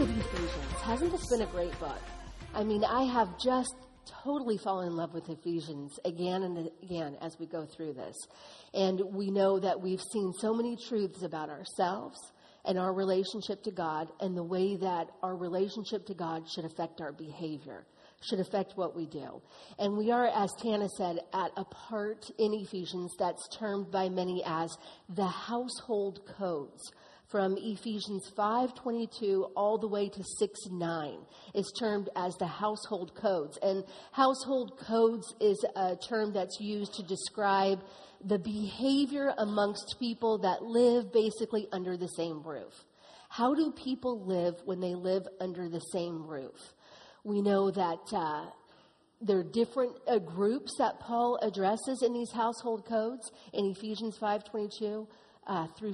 of Ephesians. Hasn't this been a great book? I mean, I have just totally fallen in love with Ephesians again and again as we go through this. And we know that we've seen so many truths about ourselves and our relationship to God, and the way that our relationship to God should affect our behavior, should affect what we do. And we are, as Tana said, at a part in Ephesians that's termed by many as the household codes. From Ephesians 5:22 all the way to 6:9 is termed as the household codes. And household codes is a term that's used to describe the behavior amongst people that live basically under the same roof. How do people live when they live under the same roof? We know that there are different groups that Paul addresses in these household codes in Ephesians 5:22 through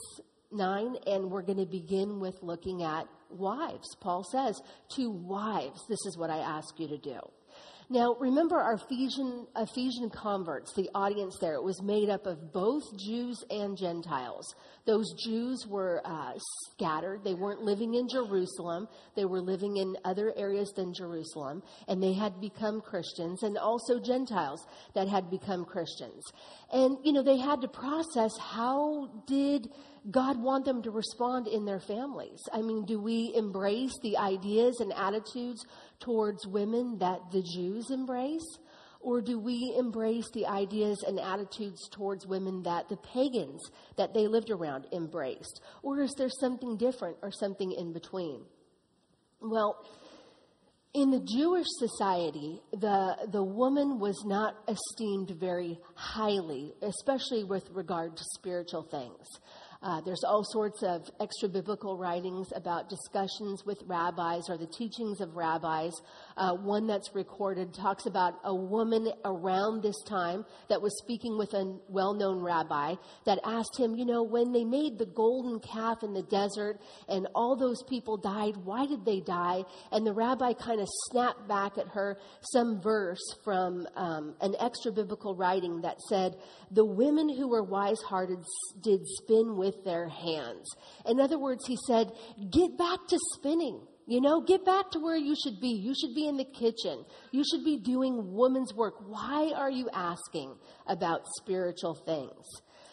6:9, and we're going to begin with looking at wives. Paul says, to wives, this is what I ask you to do. Now, remember our Ephesian converts, the audience there, it was made up of both Jews and Gentiles. Those Jews were scattered. They weren't living in Jerusalem. They were living in other areas than Jerusalem, and they had become Christians, and also Gentiles that had become Christians. And, they had to process, how did God want them to respond in their families? I mean, do we embrace the ideas and attitudes towards women that the Jews embrace? Or do we embrace the ideas and attitudes towards women that the pagans that they lived around embraced? Or is there something different or something in between? Well, in the Jewish society, the woman was not esteemed very highly, especially with regard to spiritual things. There's all sorts of extra biblical writings about discussions with rabbis or the teachings of rabbis. One that's recorded talks about a woman around this time that was speaking with a well-known rabbi that asked him, when they made the golden calf in the desert and all those people died, why did they die? And the rabbi kind of snapped back at her some verse from an extra biblical writing that said, the women who were wise-hearted did spin with their hands. In other words, he said, get back to spinning. Get back to where you should be. You should be in the kitchen. You should be doing woman's work. Why are you asking about spiritual things?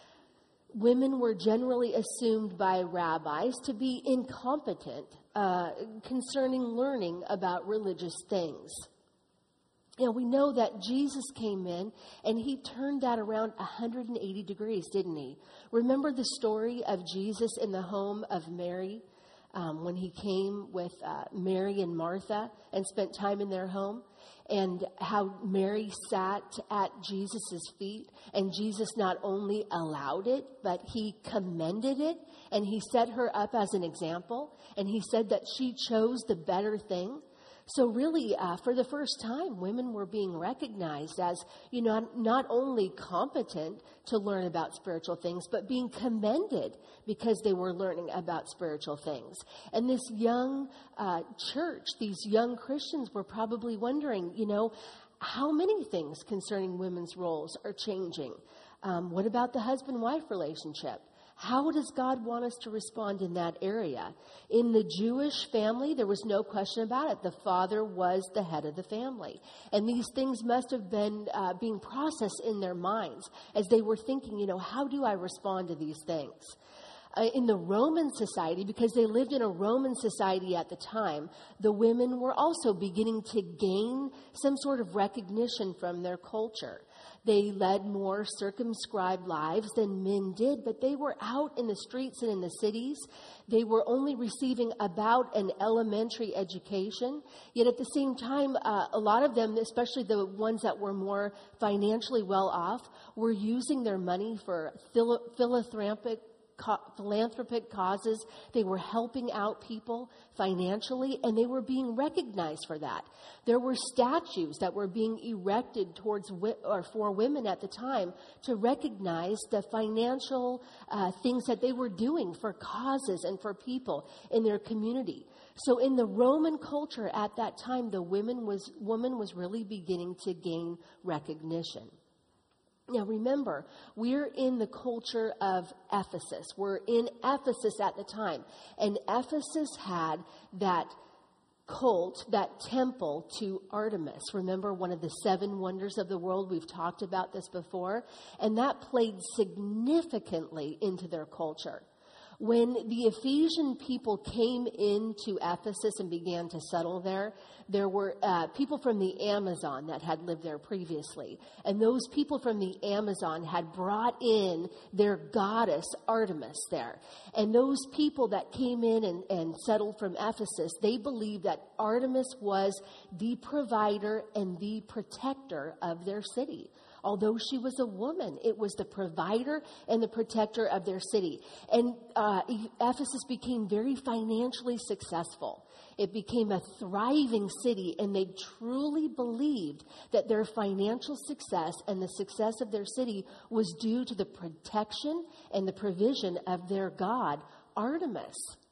Women were generally assumed by rabbis to be incompetent concerning learning about religious things. We know that Jesus came in and he turned that around 180 degrees, didn't he? Remember the story of Jesus in the home of Mary when he came with Mary and Martha and spent time in their home, and how Mary sat at Jesus' feet, and Jesus not only allowed it, but he commended it, and he set her up as an example, and he said that she chose the better thing. So really, for the first time, women were being recognized as, not only competent to learn about spiritual things, but being commended because they were learning about spiritual things. And this young church, these young Christians were probably wondering, how many things concerning women's roles are changing? What about the husband-wife relationship? How does God want us to respond in that area? In the Jewish family, there was no question about it. The father was the head of the family. And these things must have been being processed in their minds as they were thinking, how do I respond to these things? In the Roman society, because they lived in a Roman society at the time, the women were also beginning to gain some sort of recognition from their culture. They led more circumscribed lives than men did, but they were out in the streets and in the cities. They were only receiving about an elementary education. Yet at the same time, a lot of them, especially the ones that were more financially well off, were using their money for philanthropic causes. They were helping out people financially, and they were being recognized for that. There were statues that were being erected for women at the time to recognize the financial things that they were doing for causes and for people in their community. So in the Roman culture at that time, the woman was really beginning to gain recognition. Now remember, we're in the culture of Ephesus. We're in Ephesus at the time. And Ephesus had that cult, that temple to Artemis. Remember, one of the 7 wonders of the world? We've talked about this before. And that played significantly into their culture. When the Ephesian people came into Ephesus and began to settle there were people from the Amazon that had lived there previously. And those people from the Amazon had brought in their goddess Artemis there. And those people that came in and settled from Ephesus, they believed that Artemis was the provider and the protector of their city. Although she was a woman, it was the provider and the protector of their city. And Ephesus became very financially successful. It became a thriving city, and they truly believed that their financial success and the success of their city was due to the protection and the provision of their god, Artemis.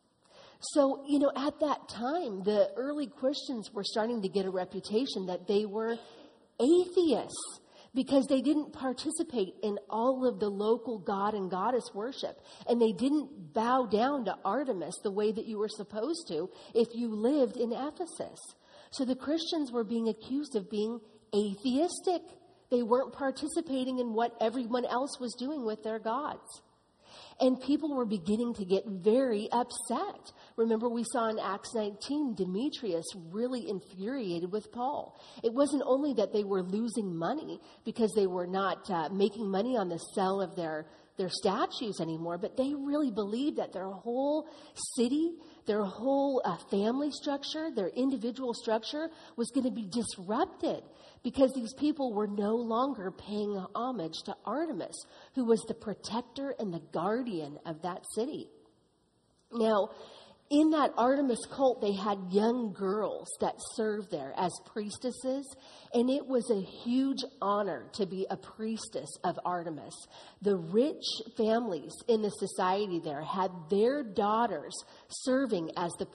So, at that time, the early Christians were starting to get a reputation that they were atheists, because they didn't participate in all of the local god and goddess worship. And they didn't bow down to Artemis the way that you were supposed to if you lived in Ephesus. So the Christians were being accused of being atheistic. They weren't participating in what everyone else was doing with their gods. And people were beginning to get very upset. Remember, we saw in Acts 19, Demetrius really infuriated with Paul. It wasn't only that they were losing money because they were not making money on the sale of their statues anymore, but they really believed that their whole city, their whole family structure, their individual structure was going to be disrupted because these people were no longer paying homage to Artemis, who was the protector and the guardian of that city. Now, in that Artemis cult, they had young girls that served there as priestesses, and it was a huge honor to be a priestess of Artemis. The rich families in the society there had their daughters serving as the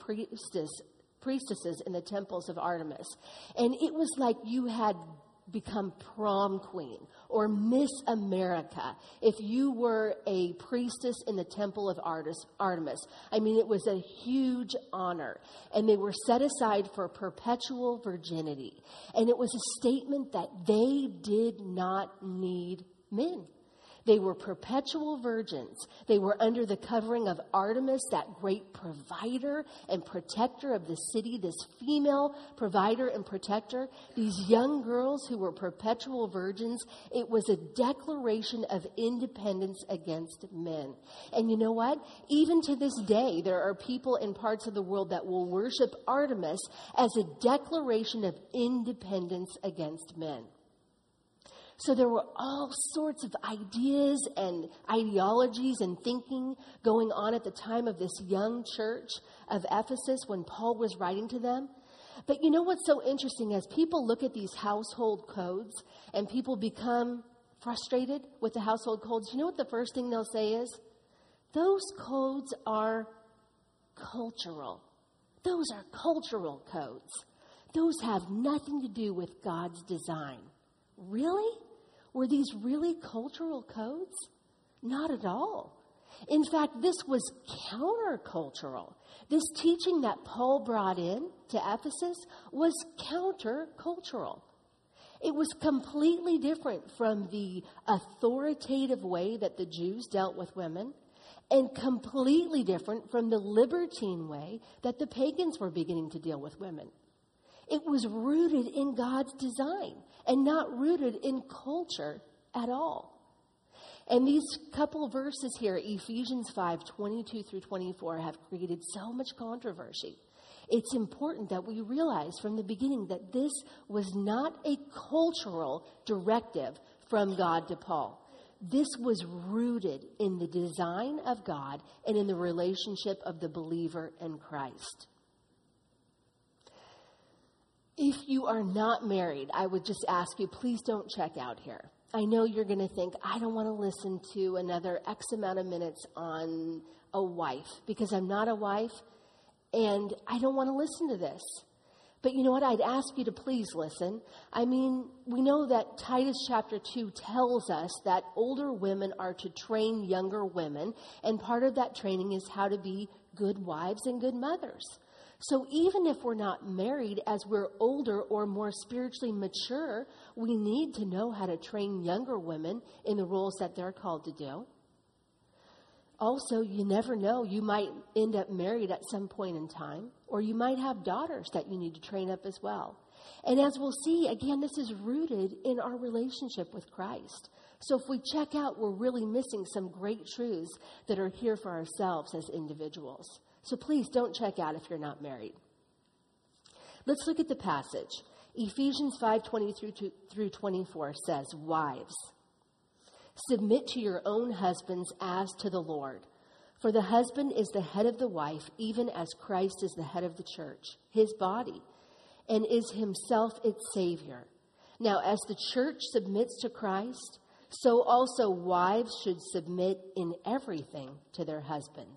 priestesses in the temples of Artemis. And it was like you had become prom queen or Miss America if you were a priestess in the temple of Artemis. I mean, it was a huge honor, and they were set aside for perpetual virginity. And it was a statement that they did not need men. They were perpetual virgins. They were under the covering of Artemis, that great provider and protector of the city, this female provider and protector. These young girls who were perpetual virgins, it was a declaration of independence against men. And you know what? Even to this day, there are people in parts of the world that will worship Artemis as a declaration of independence against men. So there were all sorts of ideas and ideologies and thinking going on at the time of this young church of Ephesus when Paul was writing to them. But you know what's so interesting? As people look at these household codes and people become frustrated with the household codes, you know what the first thing they'll say is? Those codes are cultural. Those are cultural codes. Those have nothing to do with God's design. Really? Were these really cultural codes? Not at all. In fact, this was countercultural. This teaching that Paul brought in to Ephesus was countercultural. It was completely different from the authoritative way that the Jews dealt with women, and completely different from the libertine way that the pagans were beginning to deal with women. It was rooted in God's design and not rooted in culture at all. And these couple verses here, Ephesians 5:22 through 24, have created so much controversy. It's important that we realize from the beginning that this was not a cultural directive from God to Paul. This was rooted in the design of God and in the relationship of the believer and Christ. If you are not married, I would just ask you, please don't check out here. I know you're going to think, I don't want to listen to another X amount of minutes on a wife because I'm not a wife and I don't want to listen to this. But you know what? I'd ask you to please listen. I mean, we know that Titus chapter 2 tells us that older women are to train younger women, and part of that training is how to be good wives and good mothers. So even if we're not married, as we're older or more spiritually mature, we need to know how to train younger women in the roles that they're called to do. Also, you never know. You might end up married at some point in time, or you might have daughters that you need to train up as well. And as we'll see, again, this is rooted in our relationship with Christ. So if we check out, we're really missing some great truths that are here for ourselves as individuals. So please don't check out if you're not married. Let's look at the passage. Ephesians 5:20 through 24 says, "Wives, submit to your own husbands as to the Lord. For the husband is the head of the wife, even as Christ is the head of the church, his body, and is himself its Savior. Now, as the church submits to Christ, so also wives should submit in everything to their husbands."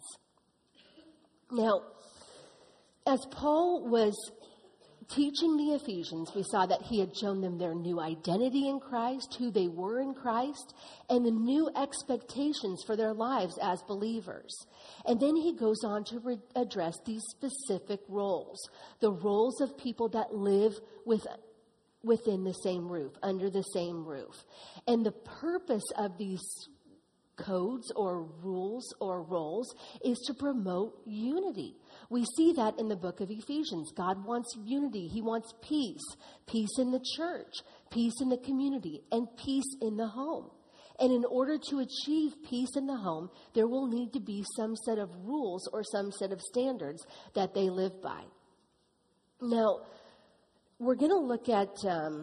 Now, as Paul was teaching the Ephesians, we saw that he had shown them their new identity in Christ, who they were in Christ, and the new expectations for their lives as believers. And then he goes on to address these specific roles, the roles of people that live within the same roof, under the same roof. And the purpose of these codes or rules or roles is to promote unity. We see that in the book of Ephesians. God wants unity. He wants peace. Peace in the church, peace in the community, and peace in the home. And in order to achieve peace in the home, there will need to be some set of rules or some set of standards that they live by. Now, we're going to look at,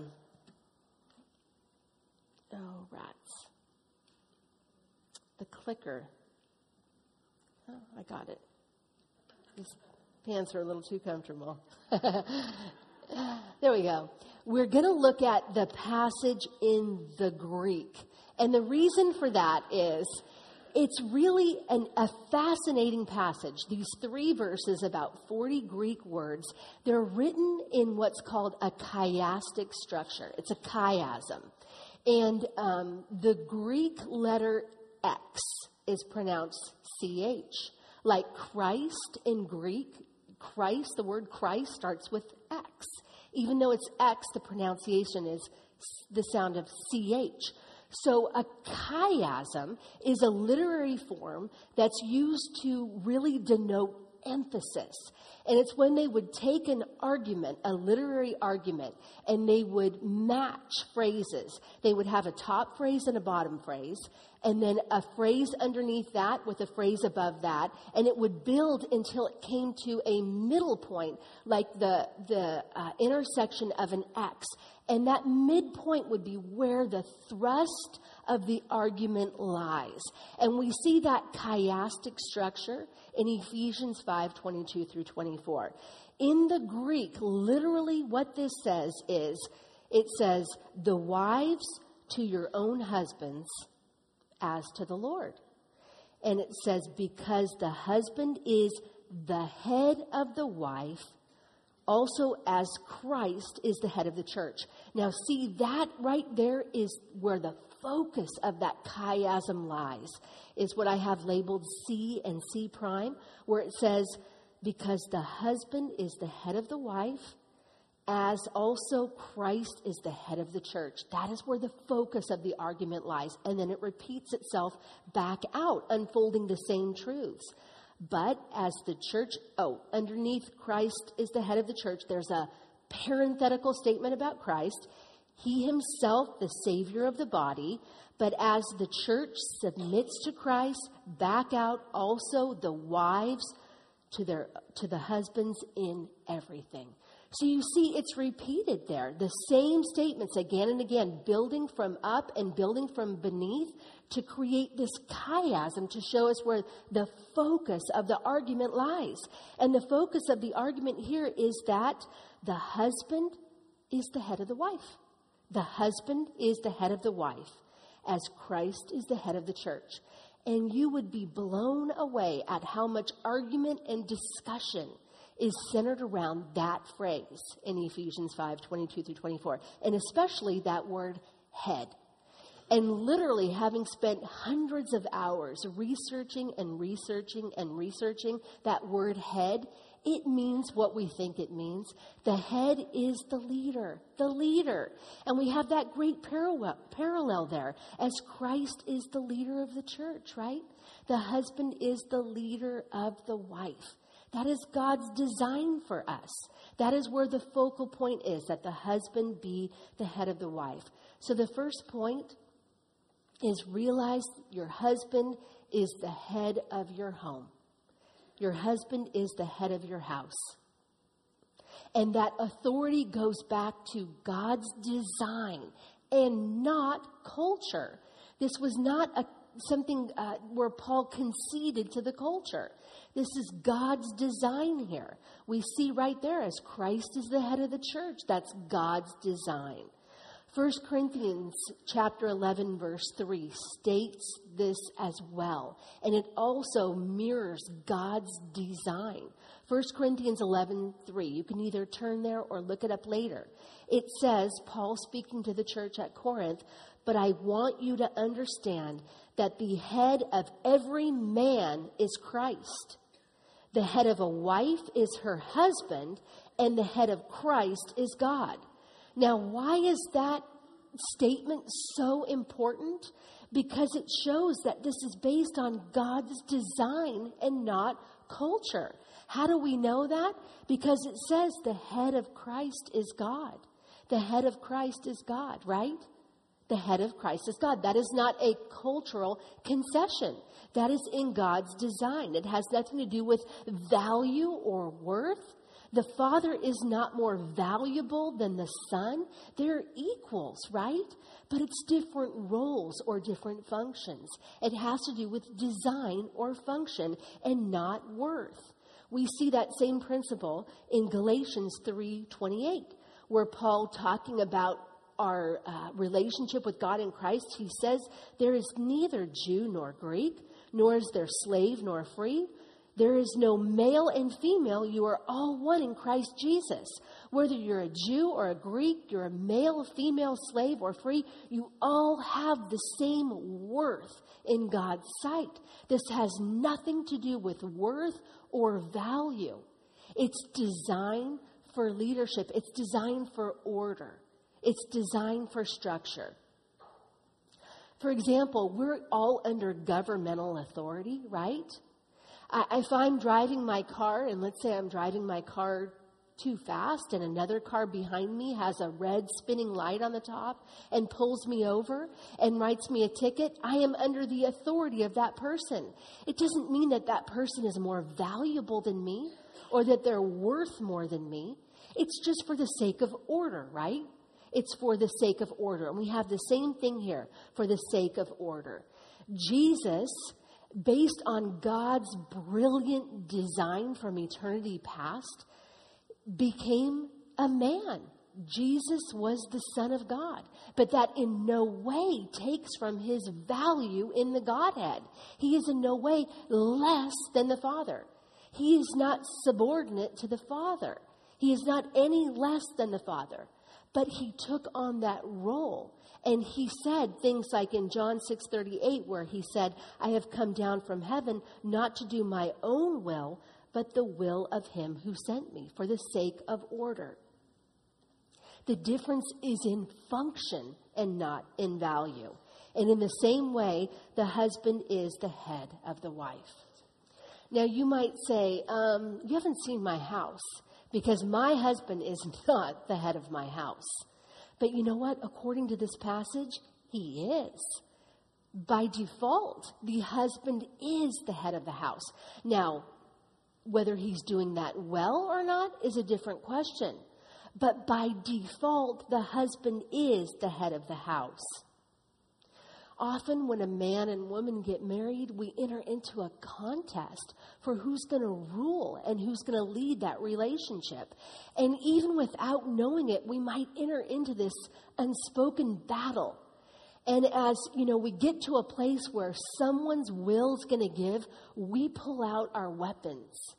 rats. The clicker. Oh, I got it. These pants are a little too comfortable. There we go. We're going to look at the passage in the Greek. And the reason for that is it's really a fascinating passage. These 3 verses, about 40 Greek words, they're written in what's called a chiastic structure. It's a chiasm. And the Greek letter X is pronounced CH. Like Christ in Greek, Christ, the word Christ starts with X. Even though it's X, the pronunciation is the sound of CH. So a chiasm is a literary form that's used to really denote emphasis. And it's when they would take an argument, a literary argument, and they would match phrases. They would have a top phrase and a bottom phrase, and then a phrase underneath that with a phrase above that, and it would build until it came to a middle point, like the intersection of an X. And that midpoint would be where the thrust of the argument lies. And we see that chiastic structure in Ephesians 5:22 through 24. In the Greek, literally what this says is, it says, "The wives to your own husbands as to the Lord." And it says, "Because the husband is the head of the wife, also as Christ is the head of the church." Now see, that right there is where the focus of that chiasm lies, is what I have labeled C and C prime, where it says, "Because the husband is the head of the wife, as also Christ is the head of the church." That is where the focus of the argument lies. And then it repeats itself back out, unfolding the same truths. But as the church, underneath Christ is the head of the church, there's a parenthetical statement about Christ. He himself, the Savior of the body. But as the church submits to Christ, back out also the wives to the husbands in everything. So you see, it's repeated there. The same statements again and again, building from up and building from beneath to create this chiasm to show us where the focus of the argument lies. And the focus of the argument here is that the husband is the head of the wife. The husband is the head of the wife, as Christ is the head of the church. And you would be blown away at how much argument and discussion is centered around that phrase in Ephesians 5:22 through 24, and especially that word head. And literally, having spent hundreds of hours researching that word head, it means what we think it means. The head is the leader. And we have that great parallel there, as Christ is the leader of the church, right? The husband is the leader of the wife. That is God's design for us. That is where the focal point is, that the husband be the head of the wife. So the first point is realize your husband is the head of your home. Your husband is the head of your house. And that authority goes back to God's design and not culture. This was not something where Paul conceded to the culture. This is God's design here. We see right there, as Christ is the head of the church, that's God's design. 1 Corinthians chapter 11, verse 3 states this as well. And it also mirrors God's design. 1 Corinthians 11:3. You can either turn there or look it up later. It says, Paul speaking to the church at Corinth, "But I want you to understand that the head of every man is Christ. The head of a wife is her husband, and the head of Christ is God." Now, why is that statement so important? Because it shows that this is based on God's design and not culture. How do we know that? Because it says the head of Christ is God. The head of Christ is God, right? The head of Christ is God. That is not a cultural concession. That is in God's design. It has nothing to do with value or worth. The Father is not more valuable than the Son. They're equals, right? But it's different roles or different functions. It has to do with design or function and not worth. We see that same principle in Galatians 3:28, where Paul, talking about our relationship with God in Christ, he says, "There is neither Jew nor Greek, nor is there slave nor free. There is no male and female. You are all one in Christ Jesus. Whether you're a Jew or a Greek, you're a male, female, slave, or free, you all have the same worth in God's sight." This has nothing to do with worth or value. It's designed for leadership. It's designed for order. It's designed for structure. For example, we're all under governmental authority, right? If I'm driving my car, and let's say I'm driving my car too fast and another car behind me has a red spinning light on the top and pulls me over and writes me a ticket, I am under the authority of that person. It doesn't mean that that person is more valuable than me or that they're worth more than me. It's just for the sake of order, right? It's for the sake of order. And we have the same thing here, for the sake of order. Jesus, based on God's brilliant design from eternity past, became a man. Jesus was the Son of God, but that in no way takes from his value in the Godhead. He is in no way less than the Father. He is not subordinate to the Father. He is not any less than the Father, but he took on that role. And he said things like in John 6:38, where he said, I have come down from heaven not to do my own will, but the will of him who sent me, for the sake of order. The difference is in function and not in value. And in the same way, the husband is the head of the wife. Now, you might say, you haven't seen my house, because my husband is not the head of my house. But you know what? According to this passage, he is. By default, the husband is the head of the house. Now, whether he's doing that well or not is a different question. But by default, the husband is the head of the house. Often when a man and woman get married, we enter into a contest for who's going to rule and who's going to lead that relationship. And even without knowing it, we might enter into this unspoken battle. And as, we get to a place where someone's will's going to give, we pull out our weapons.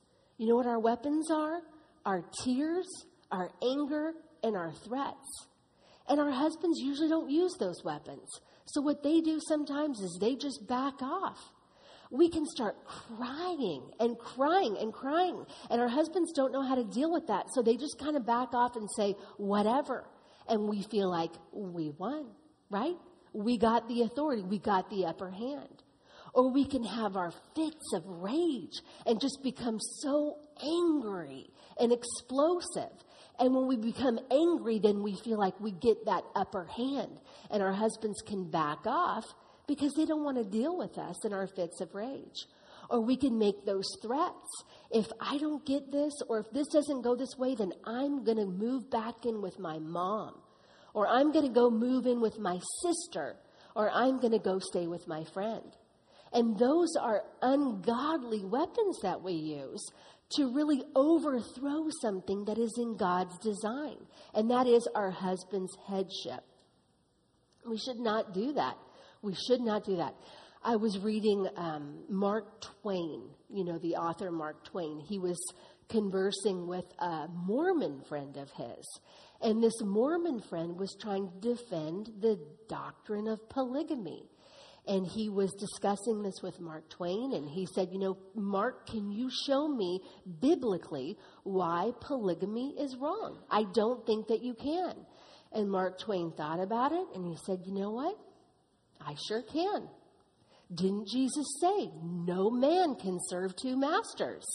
You know what our weapons are? Our tears, our anger, and our threats. And our husbands usually don't use those weapons. So what they do sometimes is they just back off. We can start crying and crying and crying. And our husbands don't know how to deal with that. So they just kind of back off and say, whatever. And we feel like we won, right? We got the authority. We got the upper hand. Or we can have our fits of rage and just become so angry and explosive. And when we become angry, then we feel like we get that upper hand. And our husbands can back off because they don't want to deal with us in our fits of rage. Or we can make those threats. If I don't get this, or if this doesn't go this way, then I'm going to move back in with my mom. Or I'm going to go move in with my sister. Or I'm going to go stay with my friend. And those are ungodly weapons that we use to really overthrow something that is in God's design. And that is our husband's headship. We should not do that. We should not do that. I was reading Mark Twain, the author Mark Twain. He was conversing with a Mormon friend of his. And this Mormon friend was trying to defend the doctrine of polygamy. And he was discussing this with Mark Twain, and he said, Mark, can you show me biblically why polygamy is wrong? I don't think that you can. And Mark Twain thought about it, and he said, you know what? I sure can. Didn't Jesus say, no man can serve two masters?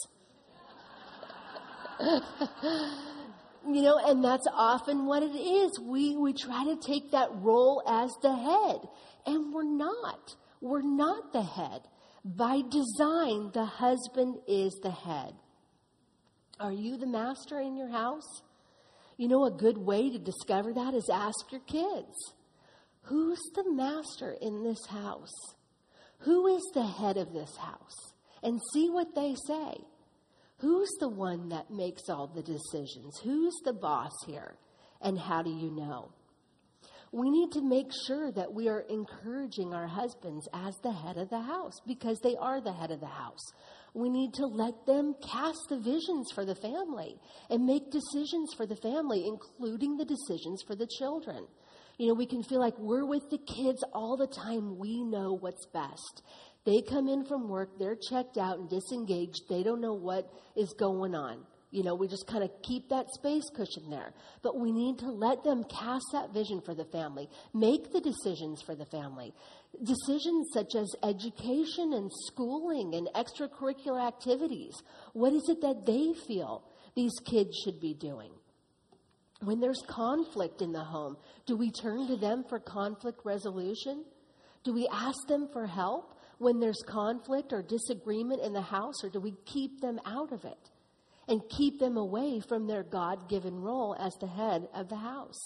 And that's often what it is. We try to take that role as the head. And we're not. We're not the head. By design, the husband is the head. Are you the master in your house? A good way to discover that is ask your kids. Who's the master in this house? Who is the head of this house? And see what they say. Who's the one that makes all the decisions? Who's the boss here? And how do you know? We need to make sure that we are encouraging our husbands as the head of the house because they are the head of the house. We need to let them cast the visions for the family and make decisions for the family, including the decisions for the children. We can feel like we're with the kids all the time. We know what's best. They come in from work, they're checked out and disengaged. They don't know what is going on. We just kind of keep that space cushion there. But we need to let them cast that vision for the family. Make the decisions for the family. Decisions such as education and schooling and extracurricular activities. What is it that they feel these kids should be doing? When there's conflict in the home, do we turn to them for conflict resolution? Do we ask them for help when there's conflict or disagreement in the house, or do we keep them out of it and keep them away from their God-given role as the head of the house?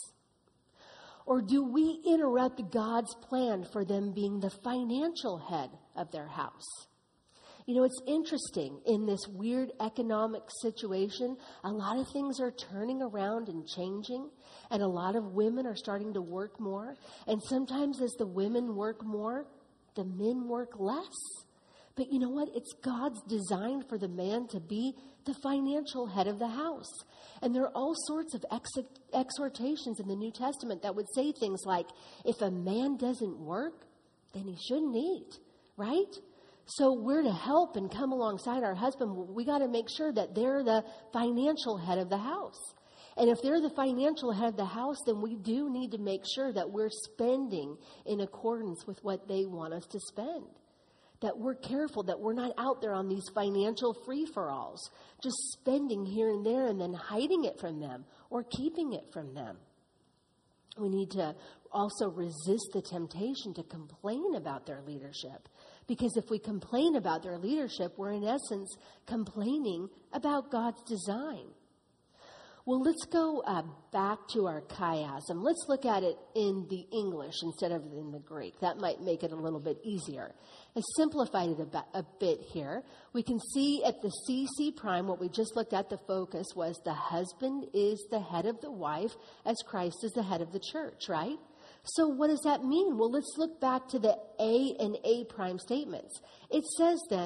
Or do we interrupt God's plan for them being the financial head of their house? It's interesting in this weird economic situation, a lot of things are turning around and changing, and a lot of women are starting to work more. And sometimes as the women work more, the men work less. But you know what? It's God's design for the man to be the financial head of the house. And there are all sorts of exhortations in the New Testament that would say things like, if a man doesn't work, then he shouldn't eat, right? So we're to help and come alongside our husband. We got to make sure that they're the financial head of the house. And if they're the financial head of the house, then we do need to make sure that we're spending in accordance with what they want us to spend. That we're careful, that we're not out there on these financial free-for-alls, just spending here and there and then hiding it from them or keeping it from them. We need to also resist the temptation to complain about their leadership. Because if we complain about their leadership, we're in essence complaining about God's design. Well, let's go back to our chiasm. Let's look at it in the English instead of in the Greek. That might make it a little bit easier. I simplified it a bit here. We can see at the CC prime, what we just looked at, the focus was the husband is the head of the wife as Christ is the head of the church, right? So what does that mean? Well, let's look back to the A and A prime statements. It says then,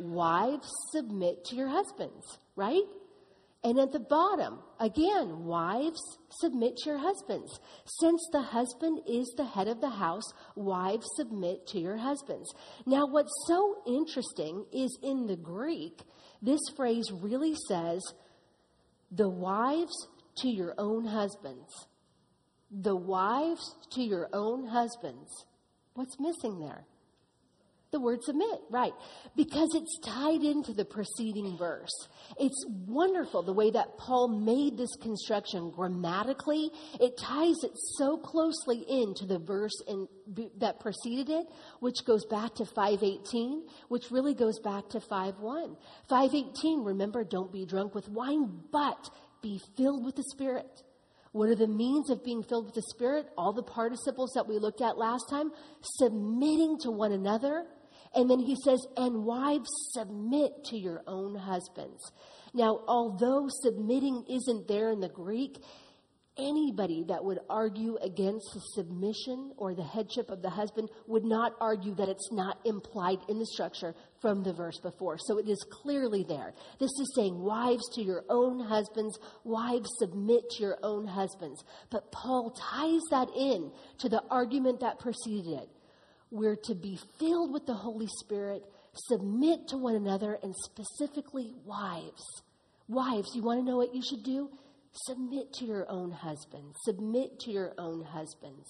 wives, submit to your husbands, right? And at the bottom, again, wives, submit to your husbands. Since the husband is the head of the house, wives, submit to your husbands. Now, what's so interesting is in the Greek, this phrase really says, the wives to your own husbands. The wives to your own husbands. What's missing there? The word submit, right. Because it's tied into the preceding verse. It's wonderful the way that Paul made this construction grammatically. It ties it so closely into the verse that preceded it, which goes back to 5:18, which really goes back to 5:1. 5:18, remember, don't be drunk with wine, but be filled with the Spirit. What are the means of being filled with the Spirit? All the participles that we looked at last time, submitting to one another. And then he says, and wives, submit to your own husbands. Now, although submitting isn't there in the Greek, anybody that would argue against the submission or the headship of the husband would not argue that it's not implied in the structure from the verse before. So it is clearly there. This is saying, wives to your own husbands, wives submit to your own husbands. But Paul ties that in to the argument that preceded it. We're to be filled with the Holy Spirit, submit to one another, and specifically wives. Wives, you want to know what you should do? Submit to your own husbands. Submit to your own husbands.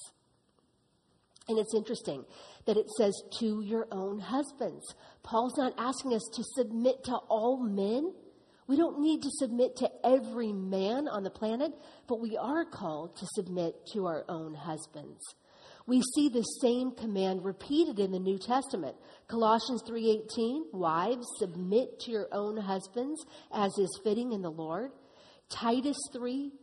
And it's interesting that it says to your own husbands. Paul's not asking us to submit to all men. We don't need to submit to every man on the planet, but we are called to submit to our own husbands. We see the same command repeated in the New Testament. Colossians 3:18, wives, submit to your own husbands as is fitting in the Lord. Titus 2,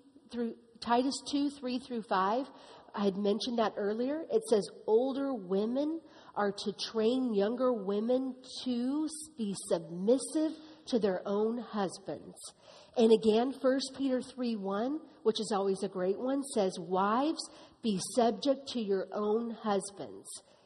3 through 5, I had mentioned that earlier. It says older women are to train younger women to be submissive to their own husbands. And again, 1 Peter 3:1, which is always a great one, says, wives, be subject to your own husbands.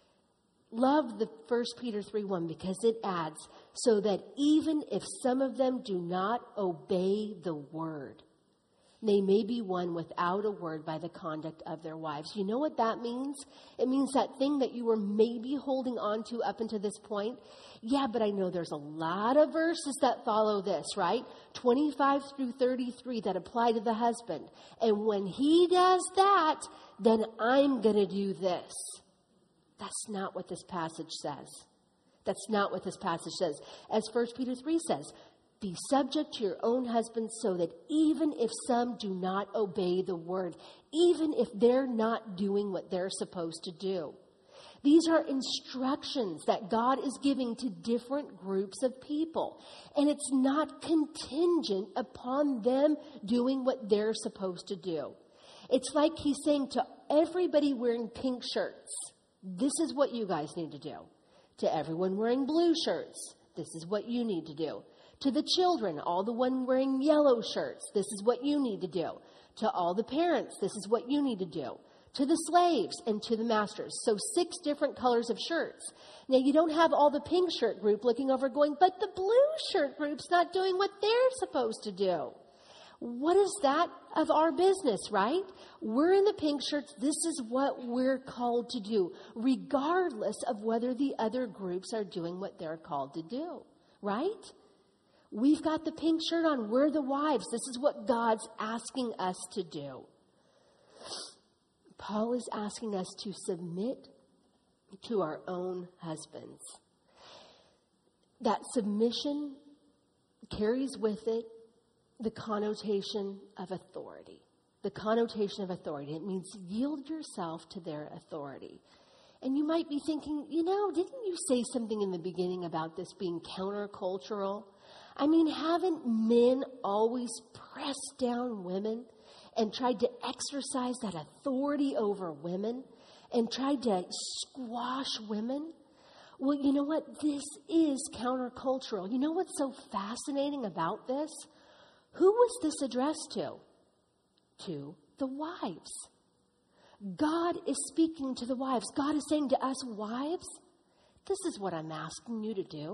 Love the 1 Peter 3:1 because it adds, so that even if some of them do not obey the word, they may be won without a word by the conduct of their wives. You know what that means? It means that thing that you were maybe holding on to up until this point. Yeah, but I know there's a lot of verses that follow this, right? 25 through 33 that apply to the husband. And when he does that, then I'm going to do this. That's not what this passage says. That's not what this passage says. As 1 Peter 3 says, be subject to your own husbands so that even if some do not obey the word, even if they're not doing what they're supposed to do. These are instructions that God is giving to different groups of people. And it's not contingent upon them doing what they're supposed to do. It's like he's saying to everybody wearing pink shirts, this is what you guys need to do. To everyone wearing blue shirts, this is what you need to do. To the children, all the one wearing yellow shirts, this is what you need to do. To all the parents, this is what you need to do. To the slaves and to the masters. So 6 different colors of shirts. Now, you don't have all the pink shirt group looking over going, but the blue shirt group's not doing what they're supposed to do. What is that of our business, right? We're in the pink shirts. This is what we're called to do, regardless of whether the other groups are doing what they're called to do, right? We've got the pink shirt on. We're the wives. This is what God's asking us to do. Paul is asking us to submit to our own husbands. That submission carries with it the connotation of authority. The connotation of authority. It means yield yourself to their authority. And you might be thinking, didn't you say something in the beginning about this being countercultural? I mean, haven't men always pressed down women and tried to exercise that authority over women and tried to squash women? Well, you know what? This is countercultural. You know what's so fascinating about this? Who was this addressed to? To the wives. God is speaking to the wives. God is saying to us, wives, this is what I'm asking you to do.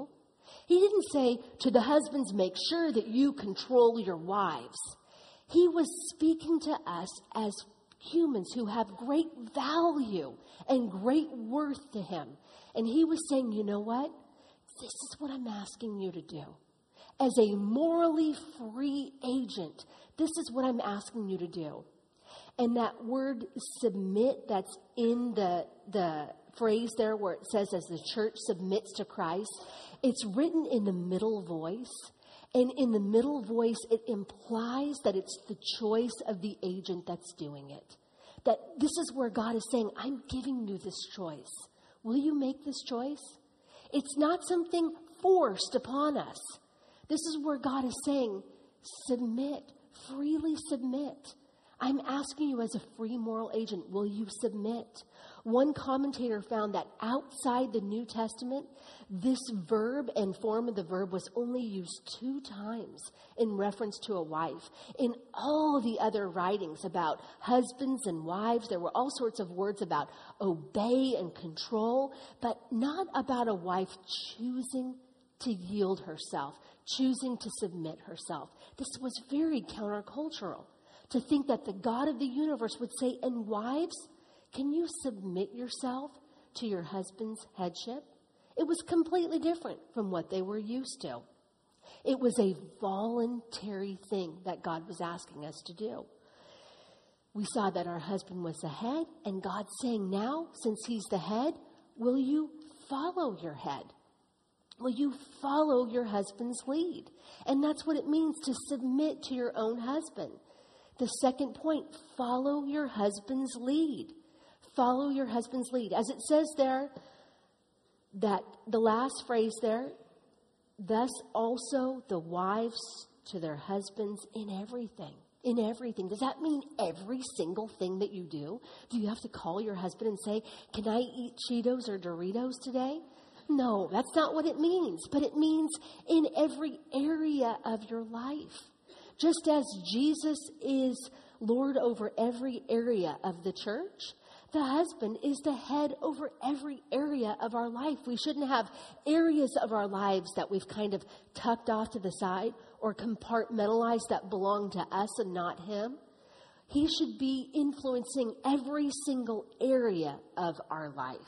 He didn't say to the husbands, make sure that you control your wives. He was speaking to us as humans who have great value and great worth to him. And he was saying, you know what? This is what I'm asking you to do. As a morally free agent, this is what I'm asking you to do. And that word submit that's in the phrase there where it says as the church submits to Christ, it's written in the middle voice. And in the middle voice, it implies that it's the choice of the agent that's doing it. That this is where God is saying, I'm giving you this choice. Will you make this choice? It's not something forced upon us. This is where God is saying, submit, freely submit. I'm asking you as a free moral agent, will you submit? One commentator found that outside the New Testament, this verb and form of the verb was only used 2 times in reference to a wife. In all the other writings about husbands and wives, there were all sorts of words about obey and control, but not about a wife choosing to yield herself, choosing to submit herself. This was very countercultural. To think that the God of the universe would say, and wives, can you submit yourself to your husband's headship? It was completely different from what they were used to. It was a voluntary thing that God was asking us to do. We saw that our husband was the head, and God's saying now, since he's the head, will you follow your head? Will you follow your husband's lead? And that's what it means to submit to your own husband. The second point, follow your husband's lead. Follow your husband's lead. As it says there, that the last phrase there, thus also the wives to their husbands in everything. In everything. Does that mean every single thing that you do? Do you have to call your husband and say, can I eat Cheetos or Doritos today? No, that's not what it means. But it means in every area of your life. Just as Jesus is Lord over every area of the church, the husband is the head over every area of our life. We shouldn't have areas of our lives that we've kind of tucked off to the side or compartmentalized that belong to us and not him. He should be influencing every single area of our life.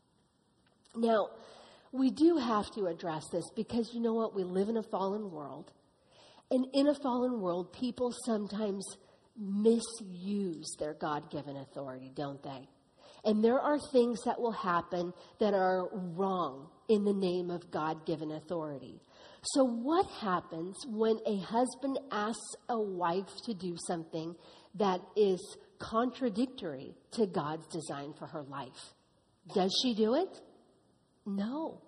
Now, we do have to address this because you know what? We live in a fallen world. And in a fallen world, people sometimes misuse their God-given authority, don't they? And there are things that will happen that are wrong in the name of God-given authority. So what happens when a husband asks a wife to do something that is contradictory to God's design for her life? Does she do it? No.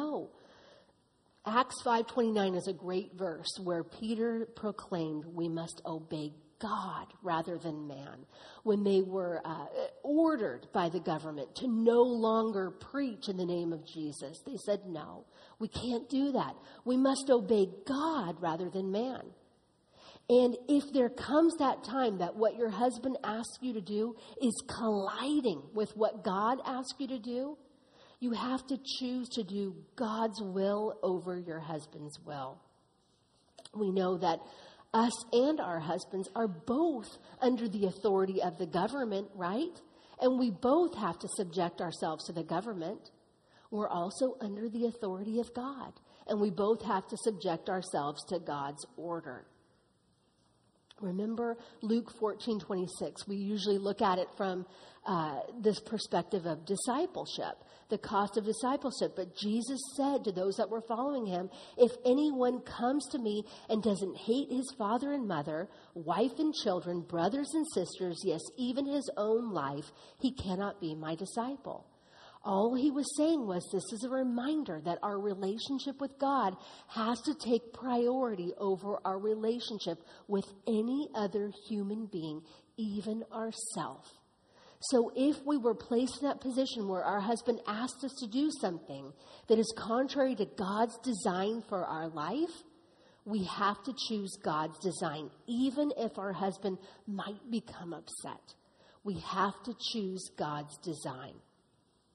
Acts 5:29 is a great verse where Peter proclaimed we must obey God rather than man. When they were ordered by the government to no longer preach in the name of Jesus, they said, no, we can't do that. We must obey God rather than man. And if there comes that time that what your husband asks you to do is colliding with what God asks you to do, you have to choose to do God's will over your husband's will. We know that us and our husbands are both under the authority of the government, right? And we both have to subject ourselves to the government. We're also under the authority of God. And we both have to subject ourselves to God's order. Remember Luke 14:26. We usually look at it from this perspective of discipleship, the cost of discipleship. But Jesus said to those that were following him, if anyone comes to me and doesn't hate his father and mother, wife and children, brothers and sisters, yes, even his own life, he cannot be my disciple. All he was saying was this is a reminder that our relationship with God has to take priority over our relationship with any other human being, even ourselves. So if we were placed in that position where our husband asked us to do something that is contrary to God's design for our life, we have to choose God's design, even if our husband might become upset. We have to choose God's design.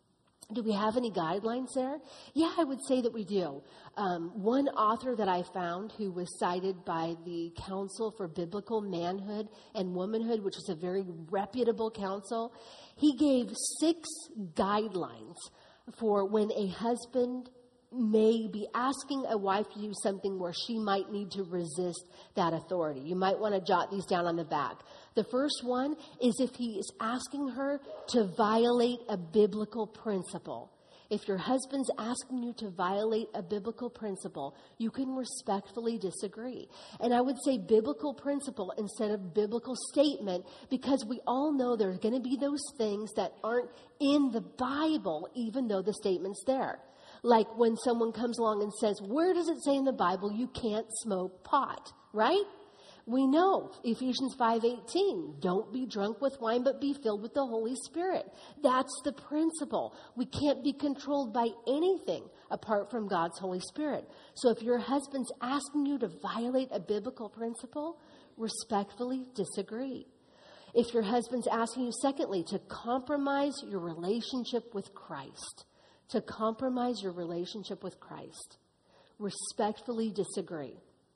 Do we have any guidelines there? Yeah, I would say that we do. One author that I found who was cited by the Council for Biblical Manhood and Womanhood, which is a very reputable council, he gave 6 guidelines for when a husband may be asking a wife to do something where she might need to resist that authority. You might want to jot these down on the back. The first one is if he is asking her to violate a biblical principle. If your husband's asking you to violate a biblical principle, you can respectfully disagree. And I would say biblical principle instead of biblical statement, because we all know there's going to be those things that aren't in the Bible, even though the statement's there. Like when someone comes along and says, where does it say in the Bible you can't smoke pot, right? We know Ephesians 5:18, don't be drunk with wine, but be filled with the Holy Spirit. That's the principle. We can't be controlled by anything apart from God's Holy Spirit. So if your husband's asking you to violate a biblical principle, respectfully disagree. If your husband's asking you, secondly, to compromise your relationship with Christ, to compromise your relationship with Christ, respectfully disagree.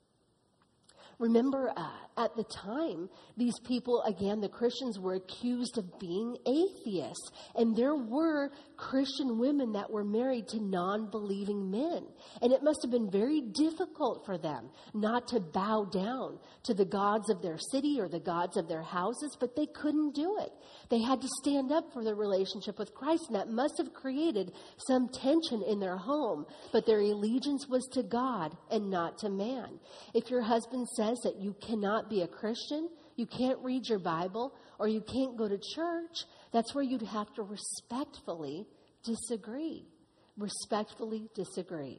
Remember, at the time, these people, again, the Christians were accused of being atheists. And there were Christian women that were married to non-believing men. And it must have been very difficult for them not to bow down to the gods of their city or the gods of their houses, but they couldn't do it. They had to stand up for their relationship with Christ, and that must have created some tension in their home. But their allegiance was to God and not to man. If your husband says that you cannot be a Christian, you can't read your Bible, or you can't go to church, that's where you'd have to respectfully disagree. Respectfully disagree.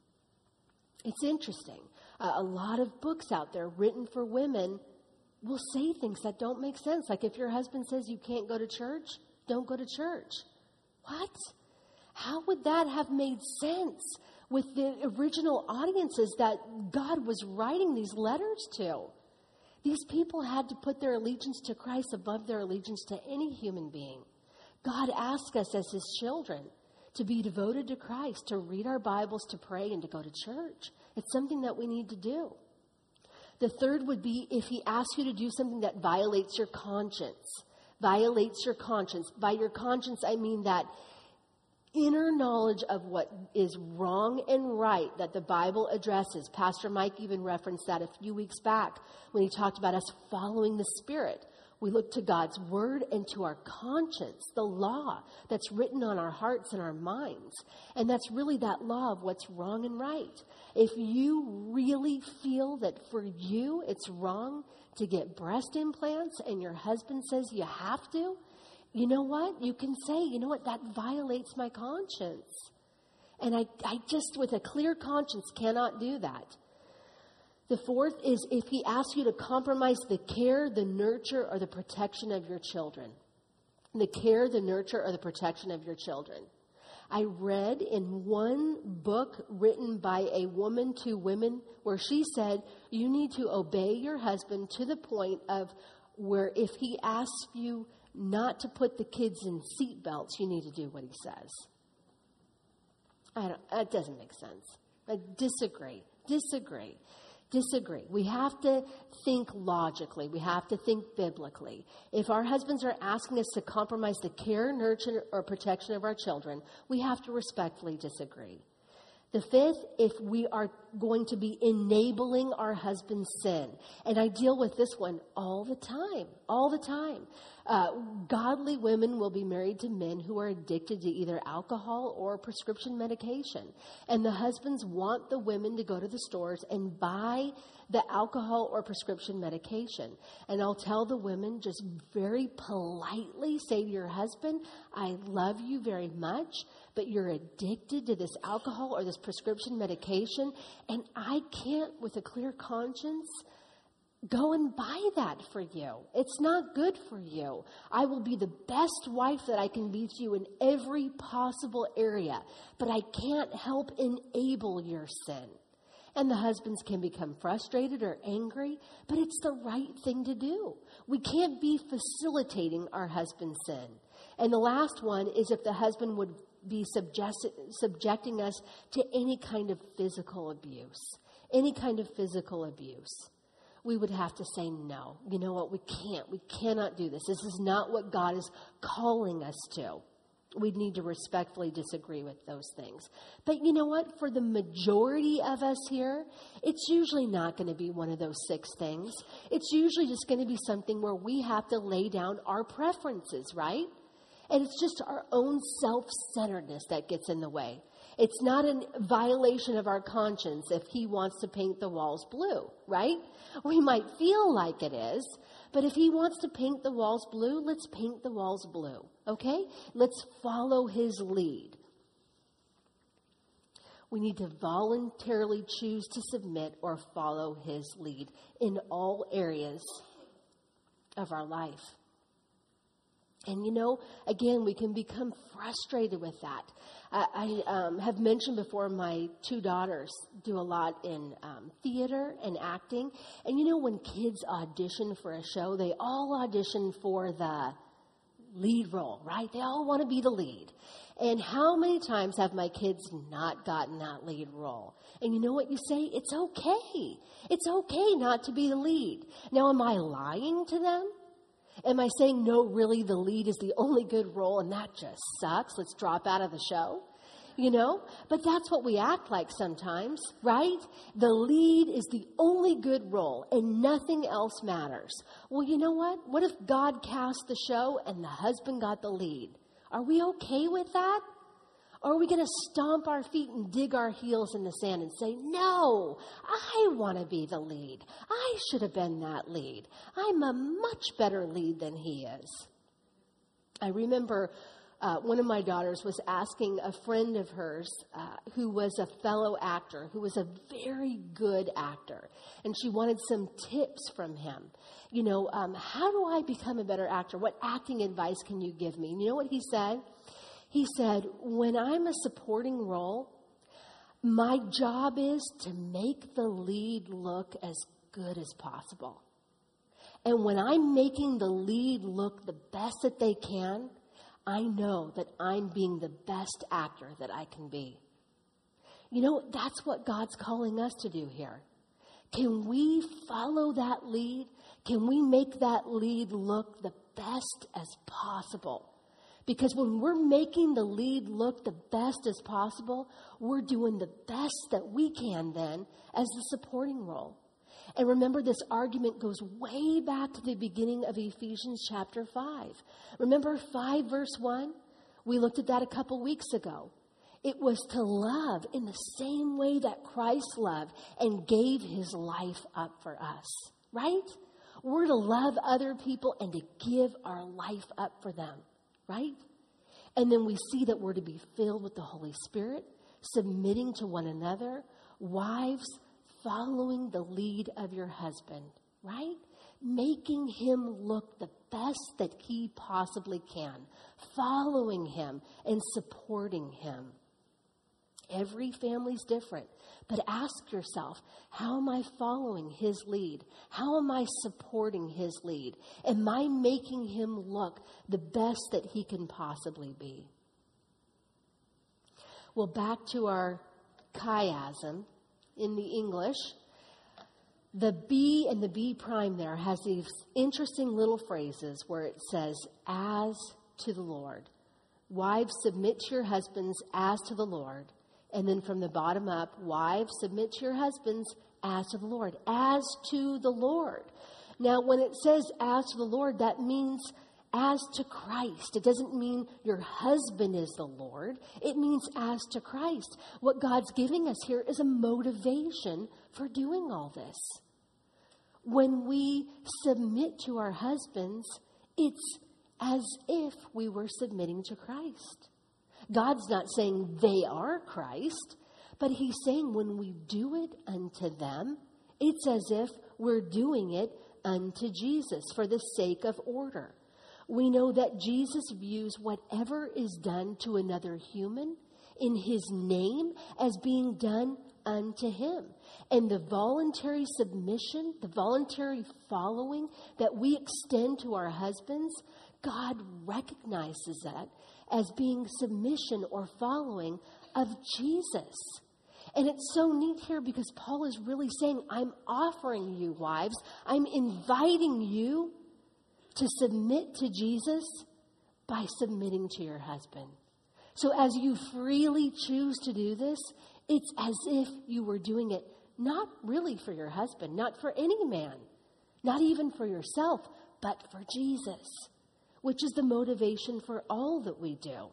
It's interesting. A lot of books out there written for women will say things that don't make sense. Like if your husband says you can't go to church, don't go to church. What? How would that have made sense with the original audiences that God was writing these letters to? These people had to put their allegiance to Christ above their allegiance to any human being. God asks us as his children to be devoted to Christ, to read our Bibles, to pray, and to go to church. It's something that we need to do. The third would be if he asks you to do something that violates your conscience. Violates your conscience. By your conscience, I mean that inner knowledge of what is wrong and right that the Bible addresses. Pastor Mike even referenced that a few weeks back when he talked about us following the Spirit. We look to God's word and to our conscience, the law that's written on our hearts and our minds. And that's really that law of what's wrong and right. If you really feel that for you it's wrong to get breast implants and your husband says you have to, you know what? You can say, you know what? That violates my conscience. And I just, with a clear conscience, cannot do that. The fourth is if he asks you to compromise the care, the nurture, or the protection of your children. The care, the nurture, or the protection of your children. I read in one book written by a woman to women where she said, you need to obey your husband to the point of where if he asks you not to put the kids in seat belts, you need to do what he says. That doesn't make sense. I disagree. We have to think logically. We have to think biblically. If our husbands are asking us to compromise the care, nurture, or protection of our children, we have to respectfully disagree. The fifth, if we are going to be enabling our husband's sin. And I deal with this one all the time. Godly women will be married to men who are addicted to either alcohol or prescription medication. And the husbands want the women to go to the stores and buy the alcohol or prescription medication. And I'll tell the women, just very politely say to your husband, I love you very much, but you're addicted to this alcohol or this prescription medication, and I can't, with a clear conscience, go and buy that for you. It's not good for you. I will be the best wife that I can be to you in every possible area, but I can't help enable your sin. And the husbands can become frustrated or angry, but it's the right thing to do. We can't be facilitating our husband's sin. And the last one is if the husband would be subjecting us to any kind of physical abuse, we would have to say, no, you know what, we cannot do this. This is not what God is calling us to. We'd need to respectfully disagree with those things. But you know what? For the majority of us here, it's usually not going to be one of those 6 things. It's usually just going to be something where we have to lay down our preferences, right? And it's just our own self-centeredness that gets in the way. It's not a violation of our conscience if he wants to paint the walls blue, right? We might feel like it is, but if he wants to paint the walls blue, let's paint the walls blue, okay? Let's follow his lead. We need to voluntarily choose to submit or follow his lead in all areas of our life. And you know, again, we can become frustrated with that. I have mentioned before my 2 daughters do a lot in theater and acting. And you know, when kids audition for a show, they all audition for the lead role, right? They all want to be the lead. And how many times have my kids not gotten that lead role? And you know what you say? It's okay. It's okay not to be the lead. Now, am I lying to them? Am I saying, no, really, the lead is the only good role and that just sucks? Let's drop out of the show. You know? But that's what we act like sometimes, right? The lead is the only good role and nothing else matters. Well, you know what? What if God cast the show and the husband got the lead? Are we okay with that? Or are we going to stomp our feet and dig our heels in the sand and say, no, I want to be the lead. I should have been that lead. I'm a much better lead than he is. I remember one of my daughters was asking a friend of hers who was a fellow actor, who was a very good actor, and she wanted some tips from him. You know, how do I become a better actor? What acting advice can you give me? And you know what he said? He said, when I'm a supporting role, my job is to make the lead look as good as possible. And when I'm making the lead look the best that they can, I know that I'm being the best actor that I can be. You know, that's what God's calling us to do here. Can we follow that lead? Can we make that lead look the best as possible? Because when we're making the lead look the best as possible, we're doing the best that we can then as the supporting role. And remember, this argument goes way back to the beginning of Ephesians chapter 5. Remember 5 verse 1? We looked at that a couple weeks ago. It was to love in the same way that Christ loved and gave his life up for us, right? We're to love other people and to give our life up for them. Right? And then we see that we're to be filled with the Holy Spirit, submitting to one another, wives following the lead of your husband, right? Making him look the best that he possibly can, following him and supporting him. Every family's different, but ask yourself, how am I following his lead? How am I supporting his lead? Am I making him look the best that he can possibly be? Well, back to our chiasm in the English. The B and the B prime there has these interesting little phrases where it says, as to the Lord. Wives, submit to your husbands as to the Lord. And then from the bottom up, wives, submit to your husbands as to the Lord. As to the Lord. Now, when it says as to the Lord, that means as to Christ. It doesn't mean your husband is the Lord. It means as to Christ. What God's giving us here is a motivation for doing all this. When we submit to our husbands, it's as if we were submitting to Christ. God's not saying they are Christ, but he's saying when we do it unto them, it's as if we're doing it unto Jesus for the sake of order. We know that Jesus views whatever is done to another human in his name as being done unto him. And the voluntary submission, the voluntary following that we extend to our husbands, God recognizes that as being submission or following of Jesus. And it's so neat here because Paul is really saying, I'm offering you, wives, I'm inviting you to submit to Jesus by submitting to your husband. So as you freely choose to do this, it's as if you were doing it not really for your husband, not for any man, not even for yourself, but for Jesus, which is the motivation for all that we do.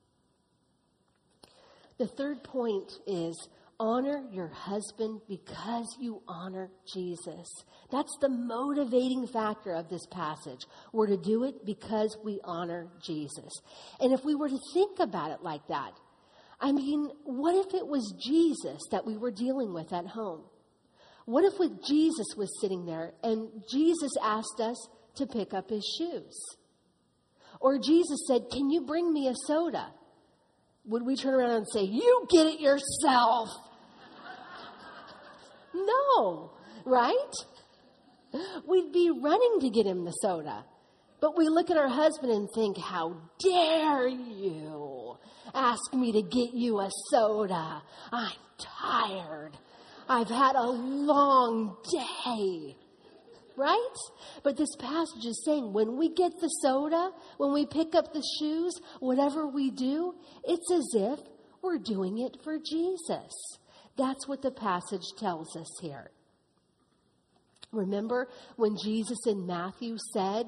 The third point is honor your husband because you honor Jesus. That's the motivating factor of this passage. We're to do it because we honor Jesus. And if we were to think about it like that, I mean, what if it was Jesus that we were dealing with at home? What if Jesus was sitting there and Jesus asked us to pick up his shoes? Or Jesus said, can you bring me a soda? Would we turn around and say, you get it yourself? No, right? We'd be running to get him the soda. But we look at our husband and think, how dare you ask me to get you a soda? I'm tired. I've had a long day. Right? But this passage is saying when we get the soda, when we pick up the shoes, whatever we do, it's as if we're doing it for Jesus. That's what the passage tells us here. Remember when Jesus in Matthew said,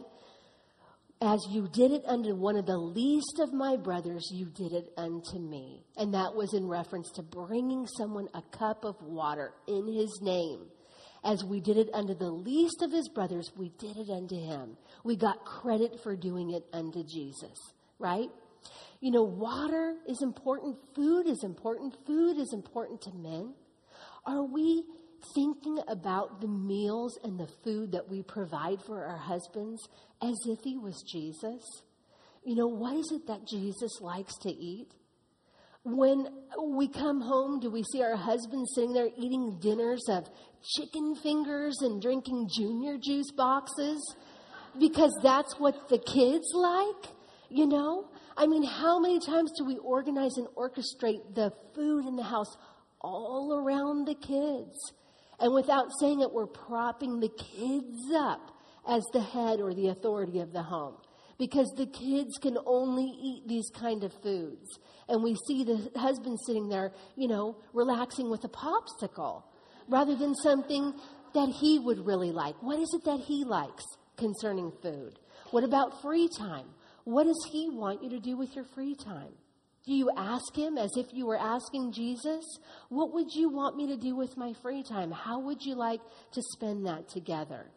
as you did it unto one of the least of my brothers, you did it unto me. And that was in reference to bringing someone a cup of water in his name. As we did it unto the least of his brothers, we did it unto him. We got credit for doing it unto Jesus, right? You know, water is important. Food is important. Food is important to men. Are we thinking about the meals and the food that we provide for our husbands as if he was Jesus? You know, what is it that Jesus likes to eat? When we come home, do we see our husbands sitting there eating dinners of chicken fingers and drinking junior juice boxes? Because that's what the kids like, you know? I mean, how many times do we organize and orchestrate the food in the house all around the kids? And without saying it, we're propping the kids up as the head or the authority of the home. Because the kids can only eat these kind of foods. And we see the husband sitting there, you know, relaxing with a popsicle rather than something that he would really like. What is it that he likes concerning food? What about free time? What does he want you to do with your free time? Do you ask him as if you were asking Jesus? What would you want me to do with my free time? How would you like to spend that together?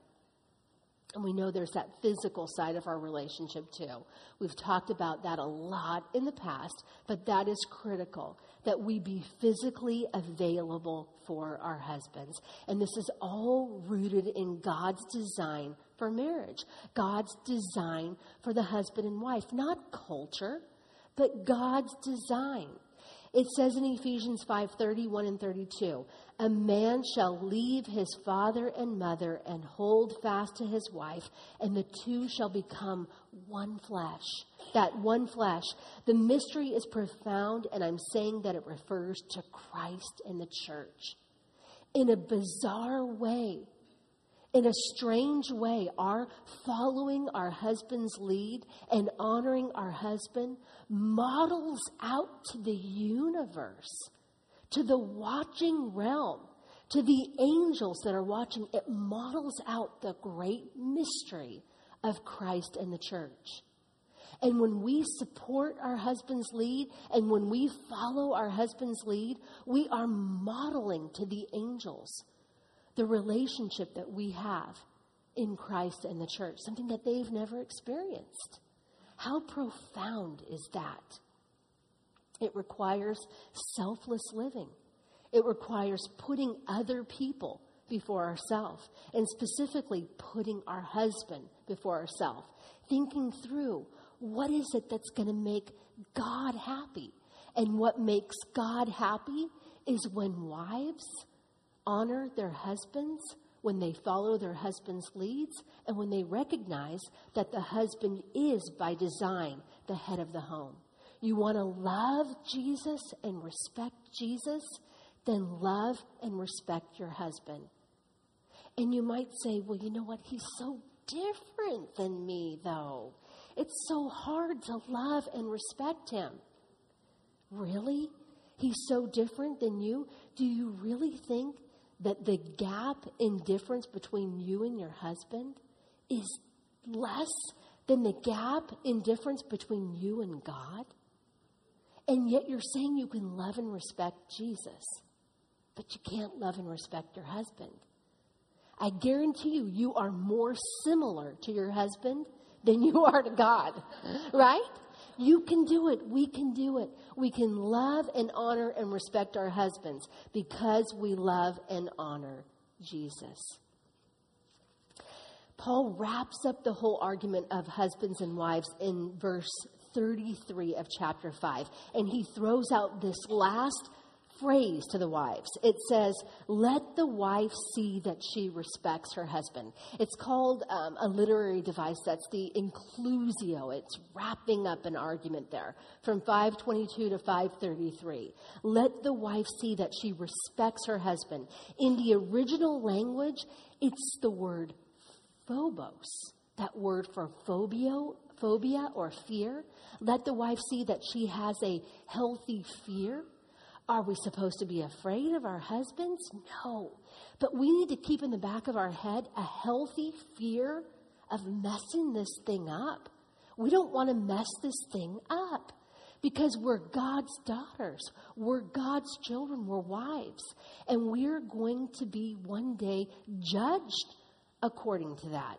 And we know there's that physical side of our relationship too. We've talked about that a lot in the past, but that is critical, that we be physically available for our husbands. And this is all rooted in God's design for marriage, God's design for the husband and wife, not culture, but God's design. It says in Ephesians 5:31 and 32, a man shall leave his father and mother and hold fast to his wife, and the two shall become one flesh. That one flesh. The mystery is profound, and I'm saying that it refers to Christ and the church. In a bizarre way, in a strange way, our following our husband's lead and honoring our husband models out to the universe, to the watching realm, to the angels that are watching. It models out the great mystery of Christ and the church. And when we support our husband's lead and when we follow our husband's lead, we are modeling to the angels the relationship that we have in Christ and the church, something that they've never experienced. How profound is that? It requires selfless living. It requires putting other people before ourselves, and specifically putting our husband before ourselves, thinking through what is it that's going to make God happy. And what makes God happy is when wives honor their husbands, when they follow their husband's leads, and when they recognize that the husband is, by design, the head of the home. You want to love Jesus and respect Jesus? Then love and respect your husband. And you might say, well, you know what? He's so different than me, though. It's so hard to love and respect him. Really? He's so different than you? Do you really think that the gap in difference between you and your husband is less than the gap in difference between you and God? And yet you're saying you can love and respect Jesus, but you can't love and respect your husband. I guarantee you, you are more similar to your husband than you are to God, right? You can do it. We can do it. We can love and honor and respect our husbands because we love and honor Jesus. Paul wraps up the whole argument of husbands and wives in verse 33 of chapter 5. And he throws out this last phrase to the wives. It says, let the wife see that she respects her husband. It's called a literary device. That's the inclusio. It's wrapping up an argument there from 522 to 533. Let the wife see that she respects her husband. In the original language, it's the word phobos, that word for phobia or fear. Let the wife see that she has a healthy fear. Are we supposed to be afraid of our husbands? No. But we need to keep in the back of our head a healthy fear of messing this thing up. We don't want to mess this thing up because we're God's daughters. We're God's children. We're wives. And we're going to be one day judged according to that.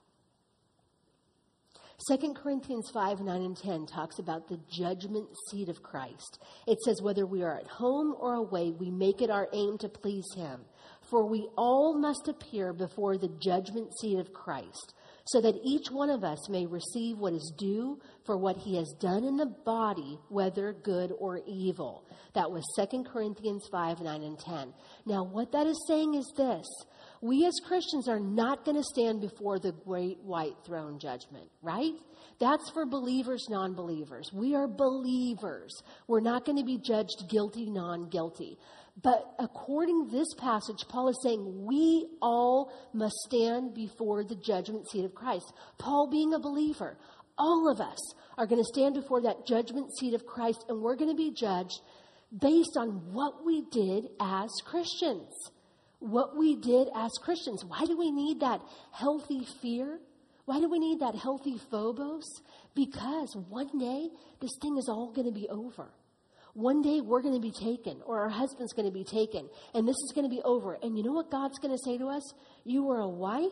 2 Corinthians 5, 9, and 10 talks about the judgment seat of Christ. It says, whether we are at home or away, we make it our aim to please him. For we all must appear before the judgment seat of Christ, so that each one of us may receive what is due for what he has done in the body, whether good or evil. That was 2 Corinthians 5, 9, and 10. Now, what that is saying is this. We as Christians are not going to stand before the great white throne judgment, right? That's for believers, non-believers. We are believers. We're not going to be judged guilty, non-guilty. But according to this passage, Paul is saying we all must stand before the judgment seat of Christ. Paul being a believer, all of us are going to stand before that judgment seat of Christ, and we're going to be judged based on what we did as Christians. What we did as Christians. Why do we need that healthy fear? Why do we need that healthy phobos? Because one day, this thing is all going to be over. One day, we're going to be taken, or our husband's going to be taken, and this is going to be over. And you know what God's going to say to us? You were a wife?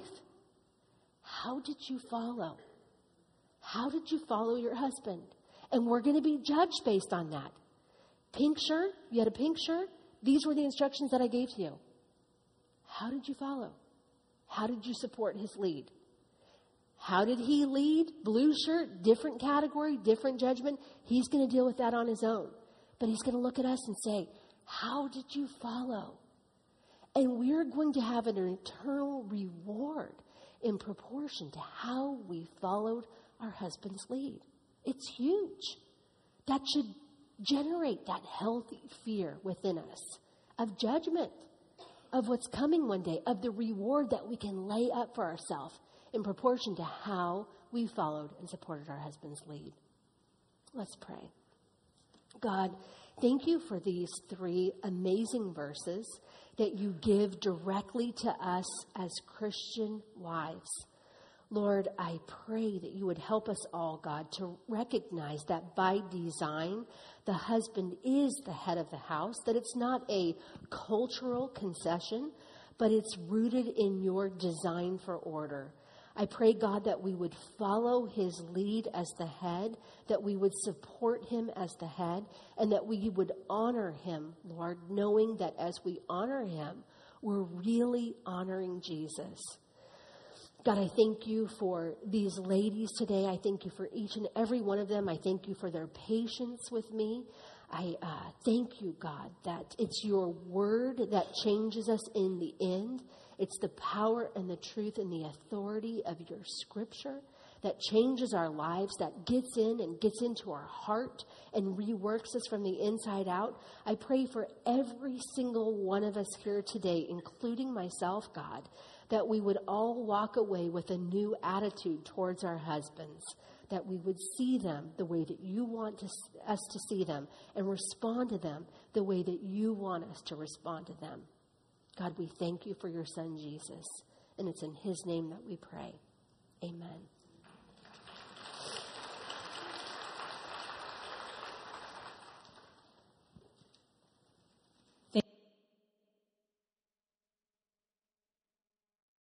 How did you follow? How did you follow your husband? And we're going to be judged based on that. Pink shirt? You had a pink shirt? These were the instructions that I gave to you. How did you follow? How did you support his lead? How did he lead? Blue shirt, different category, different judgment. He's going to deal with that on his own. But he's going to look at us and say, how did you follow? And we're going to have an eternal reward in proportion to how we followed our husband's lead. It's huge. That should generate that healthy fear within us of judgment, of what's coming one day, of the reward that we can lay up for ourselves in proportion to how we followed and supported our husband's lead. Let's pray. God, thank you for these 3 amazing verses that you give directly to us as Christian wives. Lord, I pray that you would help us all, God, to recognize that by design, the husband is the head of the house, that it's not a cultural concession, but it's rooted in your design for order. I pray, God, that we would follow his lead as the head, that we would support him as the head, and that we would honor him, Lord, knowing that as we honor him, we're really honoring Jesus. God, I thank you for these ladies today. I thank you for each and every one of them. I thank you for their patience with me. I thank you, God, that it's your word that changes us in the end. It's the power and the truth and the authority of your scripture that changes our lives, that gets in and gets into our heart and reworks us from the inside out. I pray for every single one of us here today, including myself, God, that we would all walk away with a new attitude towards our husbands, that we would see them the way that you want us to see them and respond to them the way that you want us to respond to them. God, we thank you for your son, Jesus, and it's in his name that we pray. Amen.